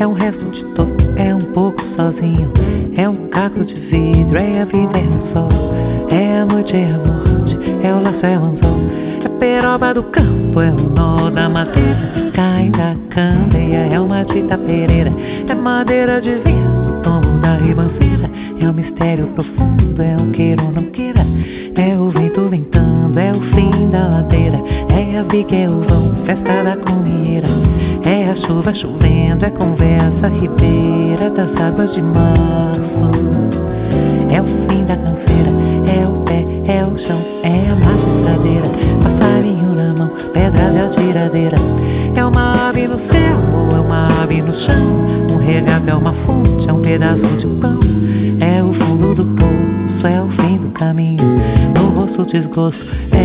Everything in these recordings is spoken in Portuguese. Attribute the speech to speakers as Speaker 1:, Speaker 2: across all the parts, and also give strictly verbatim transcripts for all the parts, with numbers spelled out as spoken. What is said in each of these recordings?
Speaker 1: é um resto de topo, é um pouco sozinho, é um caco de vidro, é a vida, é o sol, é a noite, é a morte, é o laço, é o anzol, é peroba do campo, é o nó da madeira, cai da candeia, é uma tita pereira, é madeira de vinho, o tombo da ribanceira, é um mistério profundo, é um queira ou não queira, é o vento ventando, é o fim da ladeira, é a bica, é o vão, festa da comieira, é a chuva chovendo, é conversa ribeira das águas de março, é o fim da canseira, é o pé, é o chão, é a massa estradeira, passarinho na mão, pedra de atiradeira, é uma ave no céu, ou é uma ave no chão, um regato é uma fonte, é um pedaço de pão, é o fundo do poço, é o fim do caminho, no rosto desgosto,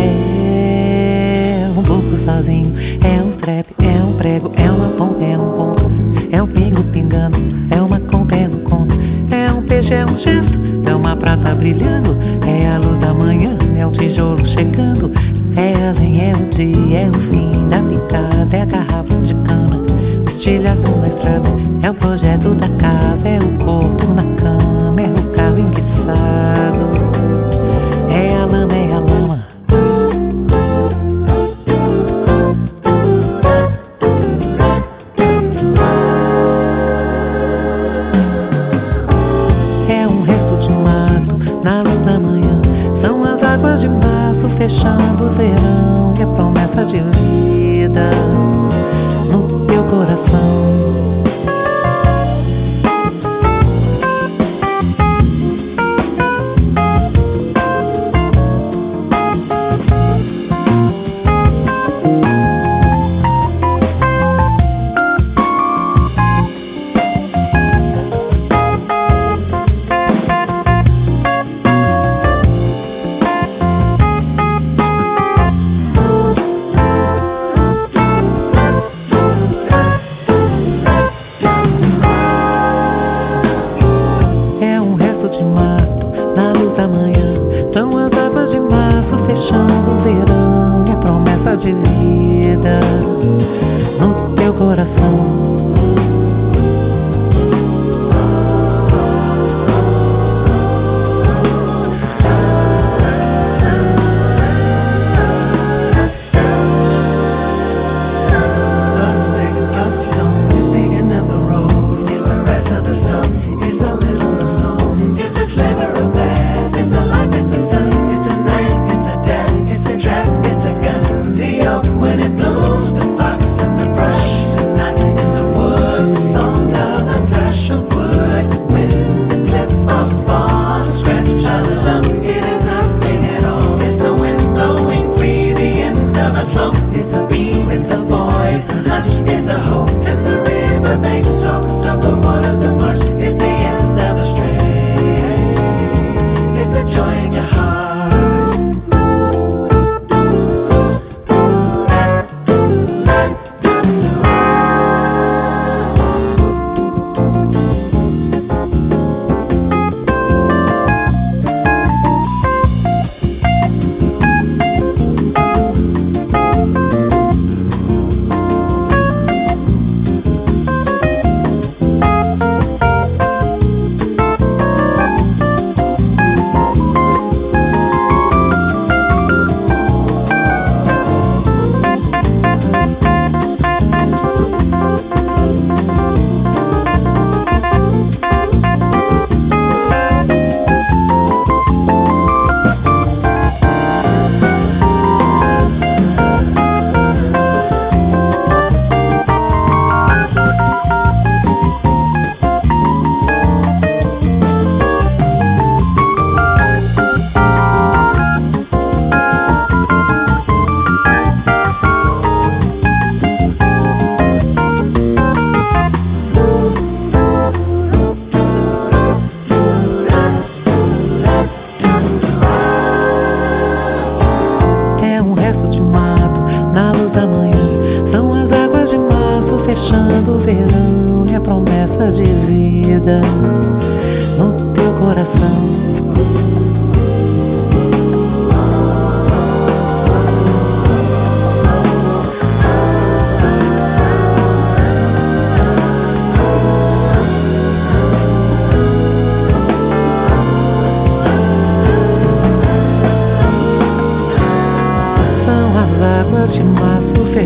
Speaker 1: é um pouco sozinho, é um trap, é um prego, é uma ponta, é um ponto, é um pingo pingando, é uma conta, é no conto, é um peixe, é um gesto, é uma prata brilhando, é a luz da manhã, é o tijolo chegando, é a lenha, é o dia, é o fim da picada, é a garrafa de cana, estilhação na estrada, é o projeto da casa, é o corpo na cama, é o carro enguiçado, é a lama, é a lama. É um resto de mato na luz da manhã, são as águas de março fechando o verão, e a promessa de vida no teu coração.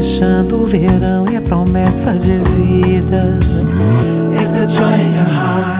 Speaker 1: fechando o verão e a promessa de vida.
Speaker 2: Is the joy in your heart?